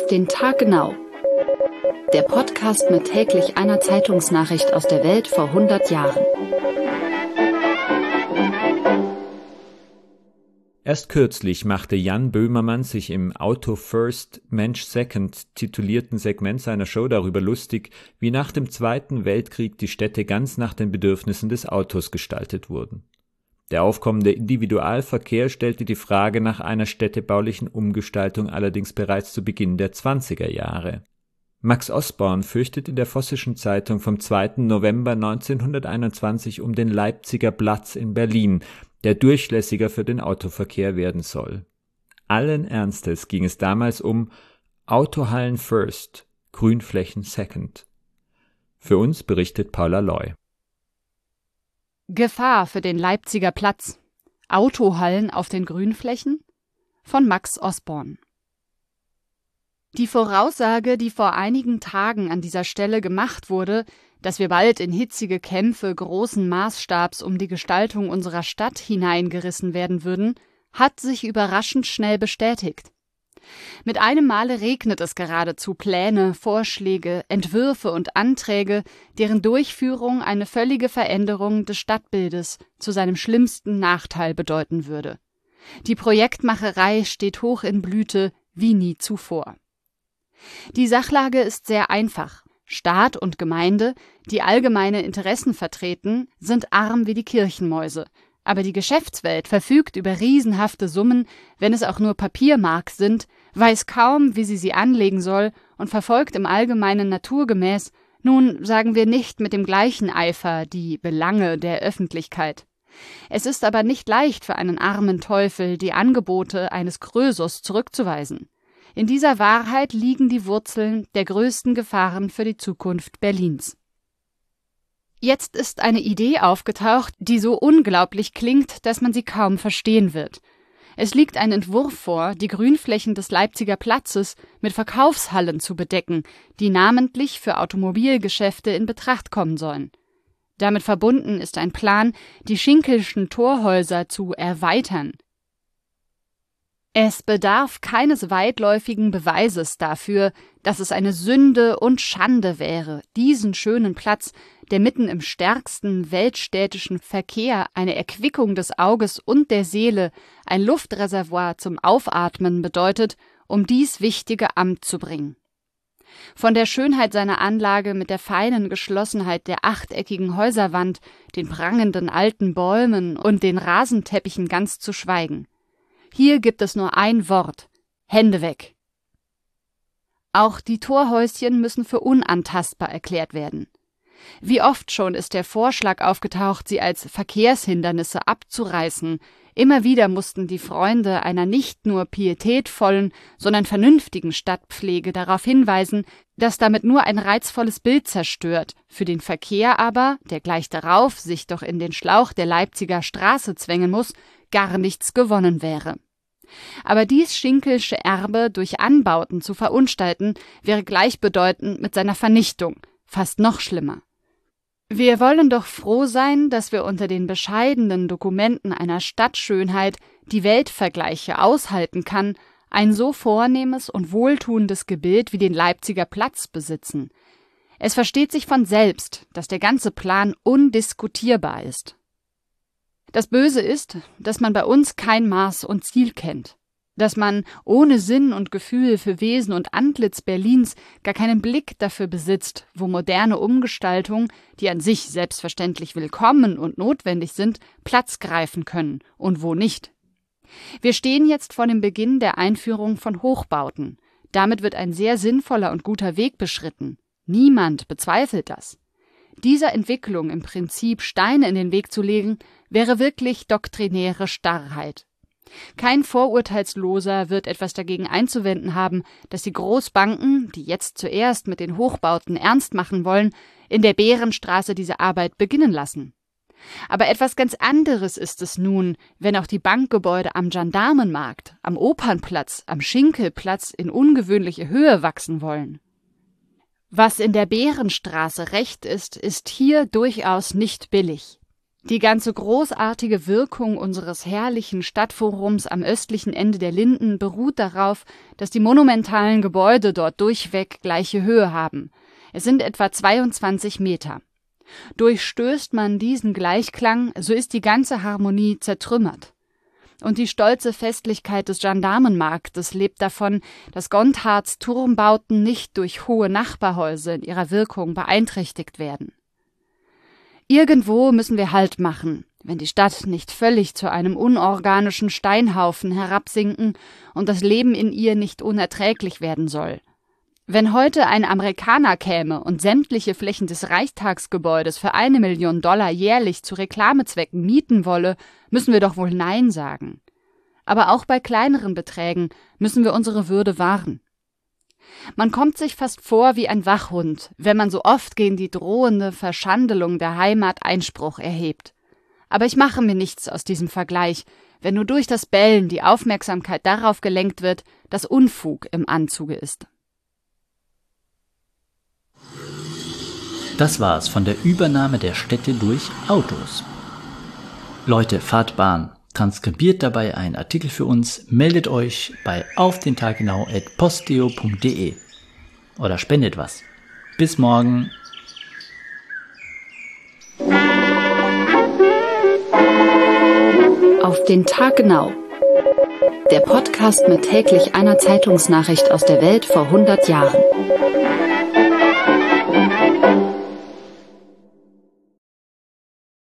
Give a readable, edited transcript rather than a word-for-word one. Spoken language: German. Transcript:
Auf den Tag genau. Der Podcast mit täglich einer Zeitungsnachricht aus der Welt vor 100 Jahren. Erst kürzlich machte Jan Böhmermann sich im Auto First, Mensch Second titulierten Segment seiner Show darüber lustig, wie nach dem Zweiten Weltkrieg die Städte ganz nach den Bedürfnissen des Autos gestaltet wurden. Der aufkommende Individualverkehr stellte die Frage nach einer städtebaulichen Umgestaltung allerdings bereits zu Beginn der 20er Jahre. Max Osborn fürchtet in der Vossischen Zeitung vom 2. November 1921 um den Leipziger Platz in Berlin, der durchlässiger für den Autoverkehr werden soll. Allen Ernstes ging es damals um Autohallen First, Grünflächen Second. Für uns berichtet Paula Loy. Gefahr für den Leipziger Platz. Autohallen auf den Grünflächen? Von Max Osborn. Die Voraussage, die vor einigen Tagen an dieser Stelle gemacht wurde, dass wir bald in hitzige Kämpfe großen Maßstabs um die Gestaltung unserer Stadt hineingerissen werden würden, hat sich überraschend schnell bestätigt. Mit einem Male regnet es geradezu Pläne, Vorschläge, Entwürfe und Anträge, deren Durchführung eine völlige Veränderung des Stadtbildes zu seinem schlimmsten Nachteil bedeuten würde. Die Projektmacherei steht hoch in Blüte wie nie zuvor. Die Sachlage ist sehr einfach. Staat und Gemeinde, die allgemeine Interessen vertreten, sind arm wie die Kirchenmäuse. Aber die Geschäftswelt verfügt über riesenhafte Summen, wenn es auch nur Papiermark sind, weiß kaum, wie sie anlegen soll und verfolgt im Allgemeinen naturgemäß, nun sagen wir nicht mit dem gleichen Eifer, die Belange der Öffentlichkeit. Es ist aber nicht leicht für einen armen Teufel, die Angebote eines Krösus zurückzuweisen. In dieser Wahrheit liegen die Wurzeln der größten Gefahren für die Zukunft Berlins. Jetzt ist eine Idee aufgetaucht, die so unglaublich klingt, dass man sie kaum verstehen wird. Es liegt ein Entwurf vor, die Grünflächen des Leipziger Platzes mit Verkaufshallen zu bedecken, die namentlich für Automobilgeschäfte in Betracht kommen sollen. Damit verbunden ist ein Plan, die Schinkelschen Torhäuser zu erweitern. Es bedarf keines weitläufigen Beweises dafür, dass es eine Sünde und Schande wäre, diesen schönen Platz, der mitten im stärksten weltstädtischen Verkehr eine Erquickung des Auges und der Seele, ein Luftreservoir zum Aufatmen bedeutet, um dies wichtige Amt zu bringen. Von der Schönheit seiner Anlage mit der feinen Geschlossenheit der achteckigen Häuserwand, den prangenden alten Bäumen und den Rasenteppichen ganz zu schweigen. Hier gibt es nur ein Wort: Hände weg. Auch die Torhäuschen müssen für unantastbar erklärt werden. Wie oft schon ist der Vorschlag aufgetaucht, sie als Verkehrshindernisse abzureißen. Immer wieder mussten die Freunde einer nicht nur pietätvollen, sondern vernünftigen Stadtpflege darauf hinweisen, dass damit nur ein reizvolles Bild zerstört, für den Verkehr aber, der gleich darauf sich doch in den Schlauch der Leipziger Straße zwängen muss, gar nichts gewonnen wäre. Aber dies Schinkelsche Erbe durch Anbauten zu verunstalten, wäre gleichbedeutend mit seiner Vernichtung, fast noch schlimmer. Wir wollen doch froh sein, dass wir unter den bescheidenen Dokumenten einer Stadtschönheit, die Weltvergleiche aushalten kann, ein so vornehmes und wohltuendes Gebild wie den Leipziger Platz besitzen. Es versteht sich von selbst, dass der ganze Plan undiskutierbar ist. Das Böse ist, dass man bei uns kein Maß und Ziel kennt, dass man ohne Sinn und Gefühl für Wesen und Antlitz Berlins gar keinen Blick dafür besitzt, wo moderne Umgestaltungen, die an sich selbstverständlich willkommen und notwendig sind, Platz greifen können und wo nicht. Wir stehen jetzt vor dem Beginn der Einführung von Hochbauten. Damit wird ein sehr sinnvoller und guter Weg beschritten. Niemand bezweifelt das. Dieser Entwicklung im Prinzip Steine in den Weg zu legen, wäre wirklich doktrinäre Starrheit. Kein Vorurteilsloser wird etwas dagegen einzuwenden haben, dass die Großbanken, die jetzt zuerst mit den Hochbauten ernst machen wollen, in der Bärenstraße diese Arbeit beginnen lassen. Aber etwas ganz anderes ist es nun, wenn auch die Bankgebäude am Gendarmenmarkt, am Opernplatz, am Schinkelplatz in ungewöhnliche Höhe wachsen wollen. Was in der Bärenstraße recht ist, ist hier durchaus nicht billig. Die ganze großartige Wirkung unseres herrlichen Stadtforums am östlichen Ende der Linden beruht darauf, dass die monumentalen Gebäude dort durchweg gleiche Höhe haben. Es sind etwa 22 Meter. Durchstößt man diesen Gleichklang, so ist die ganze Harmonie zertrümmert. Und die stolze Festlichkeit des Gendarmenmarktes lebt davon, dass Gonthards Turmbauten nicht durch hohe Nachbarhäuser in ihrer Wirkung beeinträchtigt werden. Irgendwo müssen wir Halt machen, wenn die Stadt nicht völlig zu einem unorganischen Steinhaufen herabsinken und das Leben in ihr nicht unerträglich werden soll. Wenn heute ein Amerikaner käme und sämtliche Flächen des Reichstagsgebäudes für $1 Million jährlich zu Reklamezwecken mieten wolle, müssen wir doch wohl Nein sagen. Aber auch bei kleineren Beträgen müssen wir unsere Würde wahren. Man kommt sich fast vor wie ein Wachhund, wenn man so oft gegen die drohende Verschandelung der Heimat Einspruch erhebt. Aber ich mache mir nichts aus diesem Vergleich, wenn nur durch das Bellen die Aufmerksamkeit darauf gelenkt wird, dass Unfug im Anzuge ist. Das war's von der Übernahme der Städte durch Autos. Leute, fahrt Bahn. Transkribiert dabei einen Artikel für uns, meldet euch bei aufdentaggenau@posteo.de oder spendet was. Bis morgen. Auf den Tag genau. Der Podcast mit täglich einer Zeitungsnachricht aus der Welt vor 100 Jahren.